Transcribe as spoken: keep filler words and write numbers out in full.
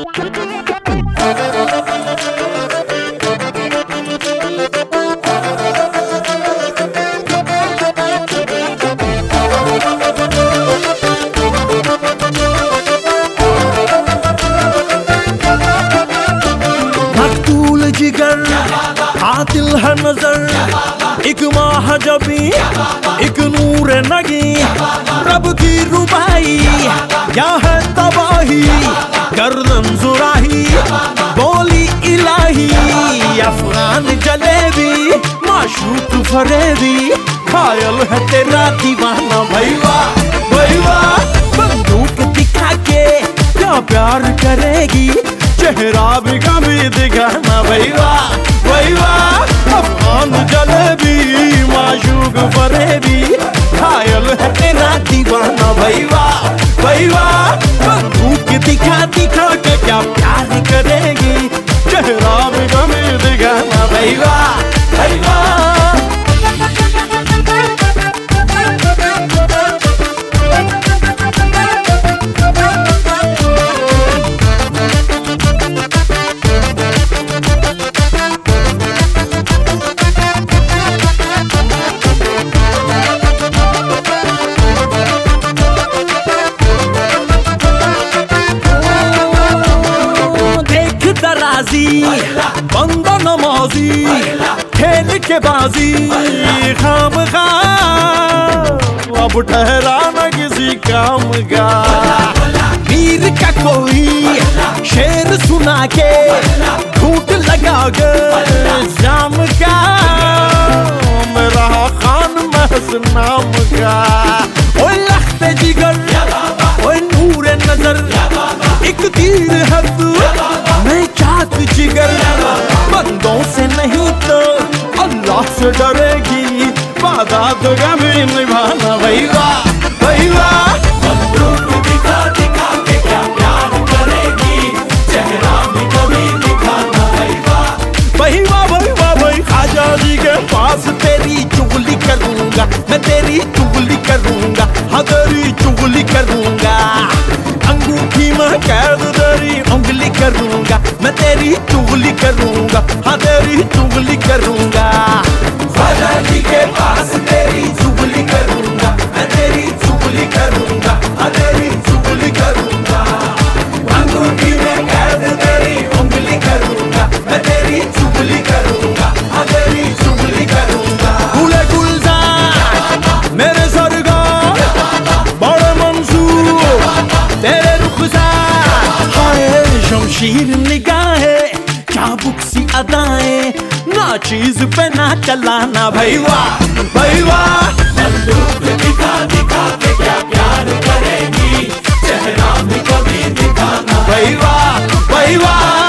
मकतूल जिगर कातिल है नजर, एक महाजबी एक नूर नगी, रब की रुबाई क्या है तबाही, गर्दन जुराही बोली इलाही, अफगान जलेबी माशूक फरेबी, खायल है तेरा दीवाना भैया भैया, बंदूक दिखा के क्या प्यार करेगी, चेहरा भी कभी दिखाना भैया भैया, अफगान जलेबी माशूक फरेबी, खायल है तेरा दीवाना भैया भैया, बंदूक दिखा दिखा के क्या प्यार करेगी, चेहरा भी कभी दिखाना भैया भैया। बंदा नमाजी खेल के बाजी खाम खा, अब ठहरा न किसी काम का, वीर का कोई शेर सुना के झूठ लगा के जाम का, मेरा खान महस नाम का, ओ लख्त जिगर ओ नूर नजर, एक तीर है तू मैं चाहत जिगर, बंदों से नहीं तो अल्लाह से डरेगी, वादा तो कभी निभाना भैया भैया, बंदूक दिखा दिखा के क्या प्यार करेगी, चेहरा भी कभी दिखाना भैया भैया भैया भाई, खाजा जी के पास तेरी चुगली करूंगा मैं, तेरी चुगली करूंगा हाँ तेरी चुगली करूंगा, अंगूठी में कैद तेरी उंगली करूंगा मैं, तेरी चुगली करूंगा हाँ तेरी चुगली करूंगा, ख्वाजा जी के पास तेरी चुगली करूंगा मैं, तेरी चुगली करूंगा हाँ तेरी चुगली करूंगा, अंगूठी में कैद तेरी उंगली करूंगा मैं, तेरी चुगली करूंगा हाँ तेरी चुगली करूंगा, गुले गुलजार मेरे सरगार बड़े मंसूर तेरे रुखसार, हाय शमशीर निगाहें चाबुक सी अदाएं, ना चीज पे ना चलाना भैया भैया, बंदूक दिखा दिखा के क्या प्यार करेगी, चेहरा भी कभी दिखाना भैया भैया।